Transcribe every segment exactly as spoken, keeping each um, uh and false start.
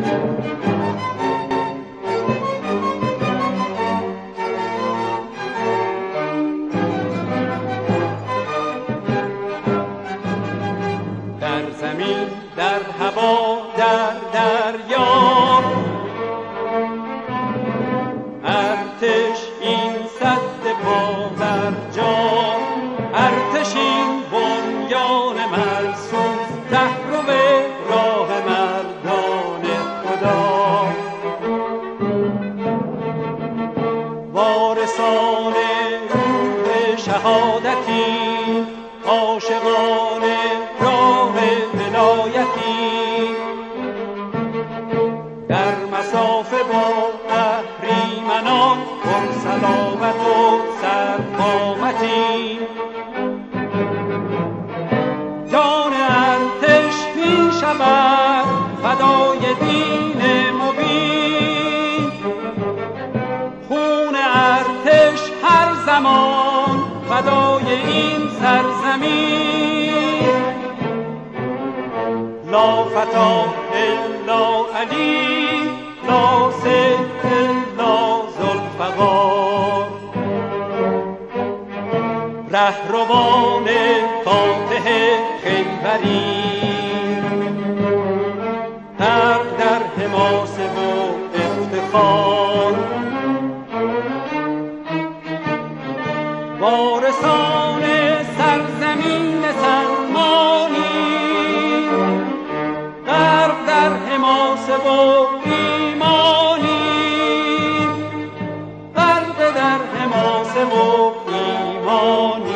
در زمین، در هوا، در دریا، ارتش این سد پا بر جا، ارتش این بنیان مرصوص، رهرو راه مردان خدا، وارثان روح شهادتی، عاشقان راه ولایتی، در مسافه با اهریمنان پر صلابت و سرقامتی، جان ارتش می شود فدای دین مبین، خون ارتش هر زمان فدای این سرزمین، لا فتا الا علی، لا سیف الا ذوالفقار، رهروان فاتح خیبری، غرق در حماسه و افتخار، وارثان سرزمین سلمانی، غرق در حماسه و ایمانی، غرق در حماسه و ایمانی،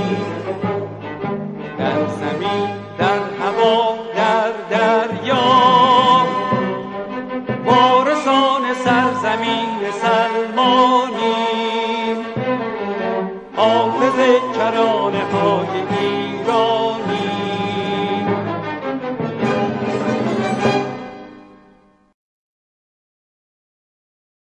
در زمین، در هوا، در دریا، وارثان سرزمین سلمانی، حافظ کرانه های